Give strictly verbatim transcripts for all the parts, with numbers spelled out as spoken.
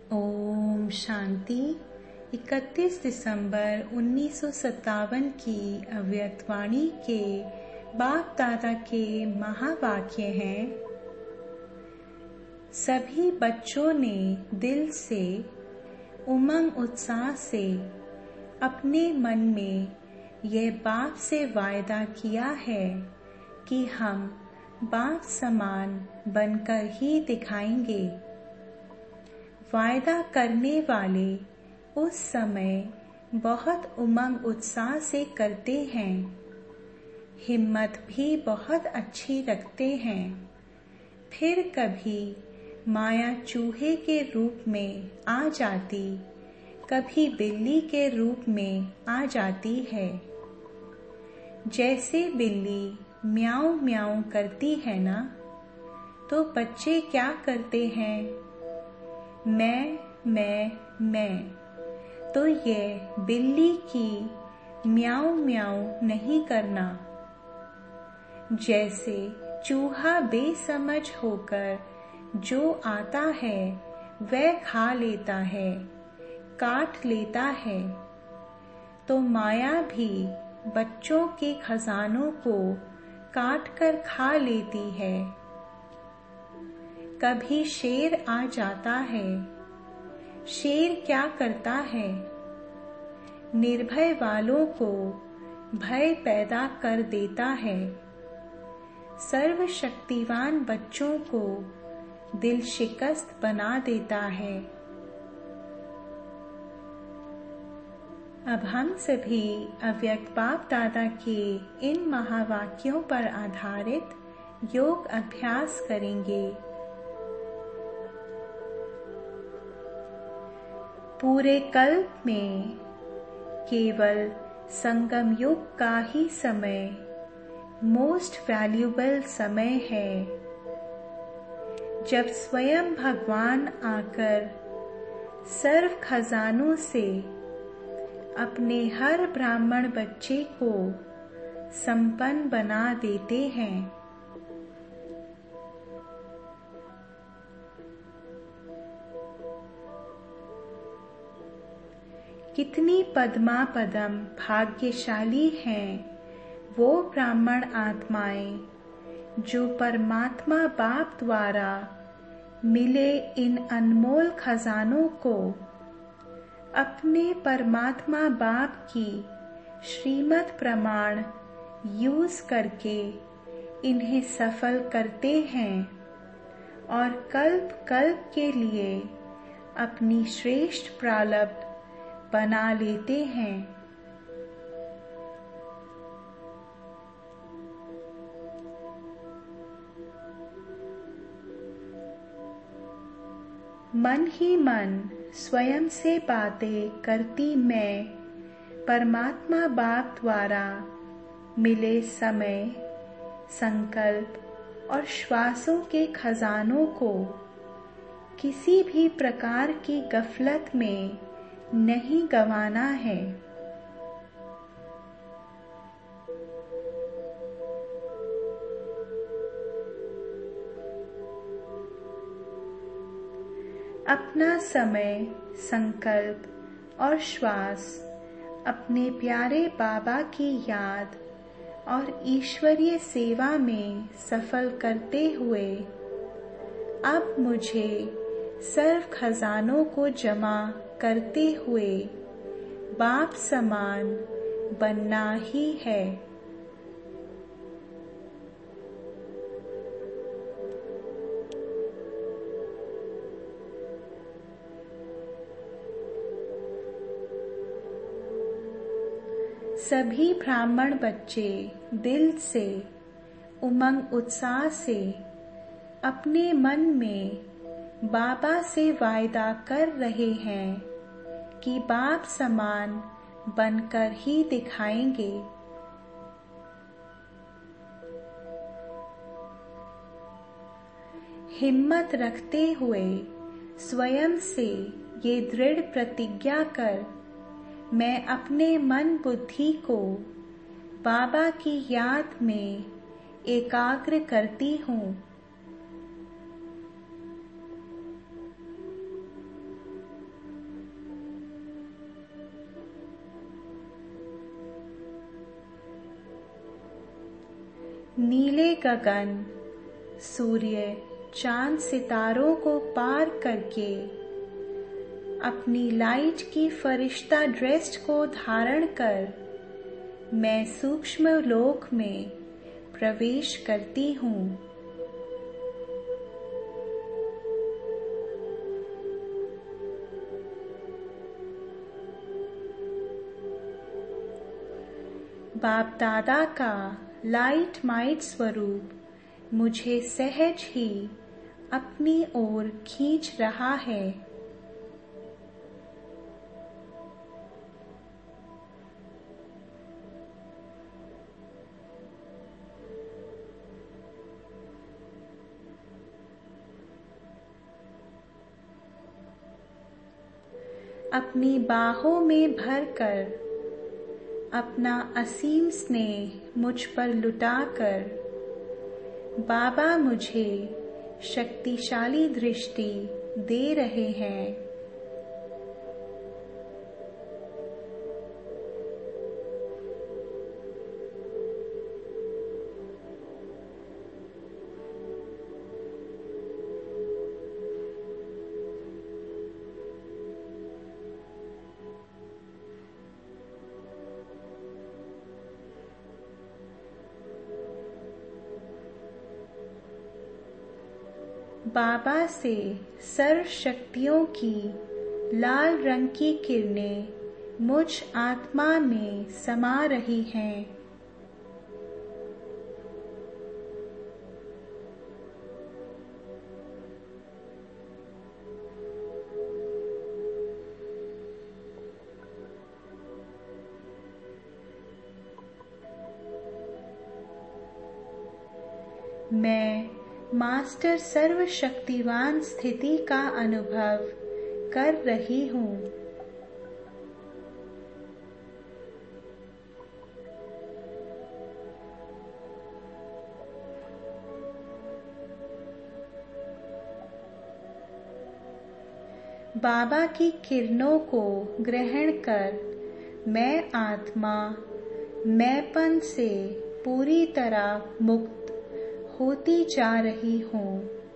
ओम शांति। इकतीस दिसंबर उन्नीस सौ सत्तावन की अव्यक्तवाणी के बाप दादा के महावाक्य हैं। सभी बच्चों ने दिल से उमंग उत्साह से अपने मन में यह बाप से वायदा किया है कि हम बाप समान बनकर ही दिखाएंगे। वायदा करने वाले उस समय बहुत उमंग उत्साह से करते हैं, हिम्मत भी बहुत अच्छी रखते हैं। फिर कभी माया चूहे के रूप में आ जाती, कभी बिल्ली के रूप में आ जाती है। जैसे बिल्ली म्याऊं म्याऊं करती है ना, तो बच्चे क्या करते हैं? मैं मैं मैं। तो ये बिल्ली की म्याऊं म्याऊं नहीं करना। जैसे चूहा बेसमझ होकर जो आता है वह खा लेता है, काट लेता है, तो माया भी बच्चों के खजानों को काट कर खा लेती है। कभी शेर आ जाता है। शेर क्या करता है? निर्भय वालों को भय पैदा कर देता है। सर्वशक्तिवान बच्चों को दिल शिकस्त बना देता है। अब हम सभी अव्यक्त बाप दादा के इन महावाक्यों पर आधारित योग अभ्यास करेंगे। पूरे कल्प में केवल संगम युग का ही समय मोस्ट वैल्यूबल समय है, जब स्वयं भगवान आकर सर्व खजानों से अपने हर ब्राह्मण बच्चे को संपन्न बना देते हैं। कितनी पद्मा पदम भाग्यशाली हैं वो ब्राह्मण आत्माएं जो परमात्मा बाप द्वारा मिले इन अनमोल खजानों को अपने परमात्मा बाप की श्रीमत प्रमाण यूज करके इन्हें सफल करते हैं और कल्प कल्प के लिए अपनी श्रेष्ठ प्रारब्ध बना लेते हैं। मन ही मन स्वयं से बातें करती मैं परमात्मा बाप द्वारा मिले समय, संकल्प और श्वासों के खजानों को किसी भी प्रकार की गफलत में नहीं गंवाना है। अपना समय, संकल्प और श्वास अपने प्यारे बाबा की याद और ईश्वरीय सेवा में सफल करते हुए अब मुझे सर्व खजानों को जमा करते हुए बाप समान बनना ही है। सभी ब्राह्मण बच्चे दिल से उमंग उत्साह से अपने मन में बाबा से वायदा कर रहे हैं कि बाप समान बनकर ही दिखाएंगे। हिम्मत रखते हुए स्वयं से ये दृढ़ प्रतिज्ञा कर मैं अपने मन बुद्धि को बाबा की याद में एकाग्र करती हूँ। नीले गगन, सूर्य, चांद, सितारों को पार करके अपनी लाइट की फरिश्ता ड्रेस को धारण कर मैं सूक्ष्म लोक में प्रवेश करती हूँ। बाप दादा का लाइट माइट स्वरूप मुझे सहज ही अपनी ओर खींच रहा है। अपनी बाहों में भरकर अपना असीम स्नेह मुझ पर लुटाकर बाबा मुझे शक्तिशाली दृष्टि दे रहे हैं। बाबा से सर्व शक्तियों की लाल रंग की किरणें मुझ आत्मा में समा रही हैं। मैं मास्टर सर्वशक्तिवान स्थिति का अनुभव कर रही हूँ। बाबा की किरणों को ग्रहण कर मैं आत्मा मैंपन से पूरी तरह मुक्त होती जा रही हूँ।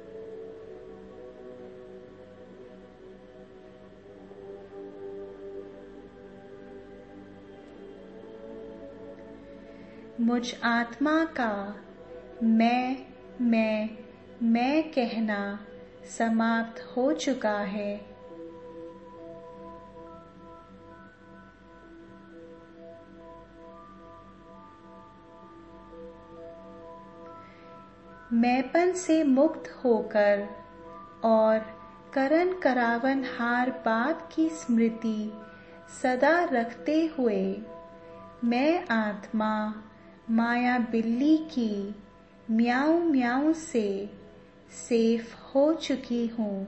मुझ आत्मा का मैं मैं मैं कहना समाप्त हो चुका है। मैंपन से मुक्त होकर और करन करावन हार बाप की स्मृति सदा रखते हुए मैं आत्मा माया बिल्ली की म्याऊं म्याऊं से सेफ हो चुकी हूँ।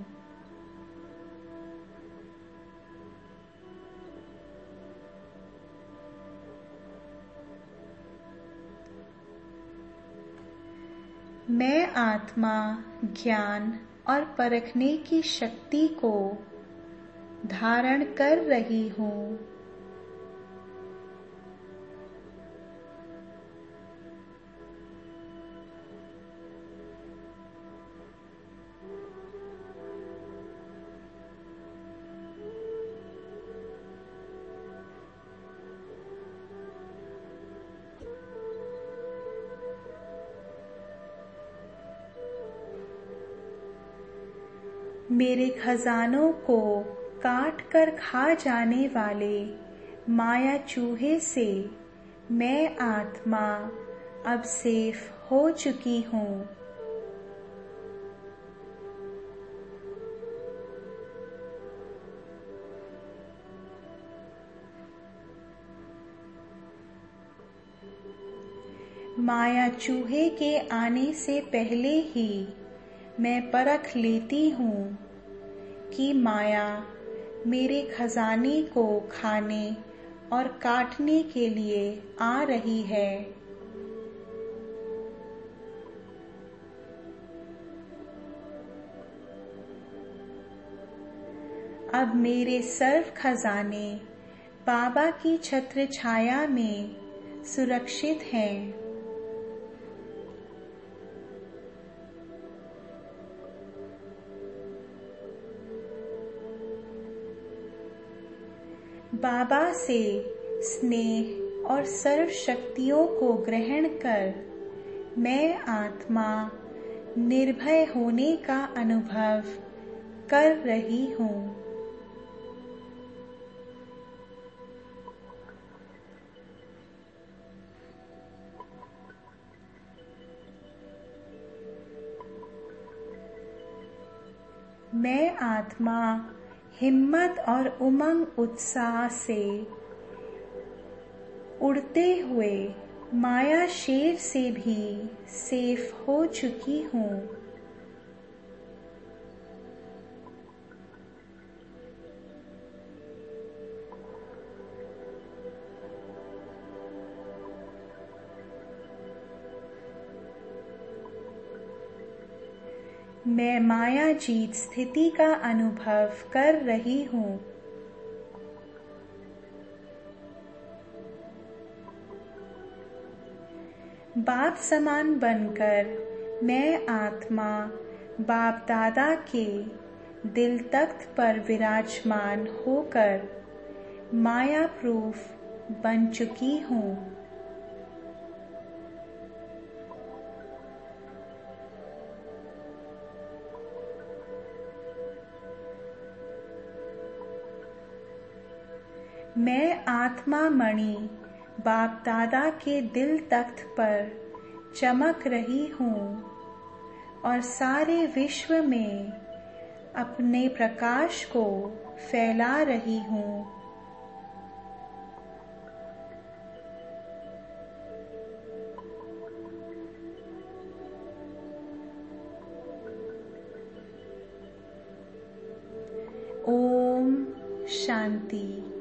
मैं आत्मा ज्ञान और परखने की शक्ति को धारण कर रही हूँ। मेरे खजानों को काट कर खा जाने वाले माया चूहे से मैं आत्मा अब सेफ हो चुकी हूँ। माया चूहे के आने से पहले ही मैं परख लेती हूँ कि माया मेरे खजाने को खाने और काटने के लिए आ रही है। अब मेरे सर्व खजाने बाबा की छत्र छाया में सुरक्षित हैं। बाबा से स्नेह और सर्व शक्तियों को ग्रहण कर मैं आत्मा निर्भय होने का अनुभव कर रही हूँ। मैं आत्मा हिम्मत और उमंग उत्साह से उड़ते हुए माया शेर से भी सेफ हो चुकी हूँ। मैं माया जीत स्थिति का अनुभव कर रही हूँ। बाप समान बनकर मैं आत्मा बाप दादा के दिल तख्त पर विराजमान होकर माया प्रूफ बन चुकी हूँ। मैं आत्मा मणि बाप दादा के दिल तख्त पर चमक रही हूँ और सारे विश्व में अपने प्रकाश को फैला रही हूँ। ओम शांति।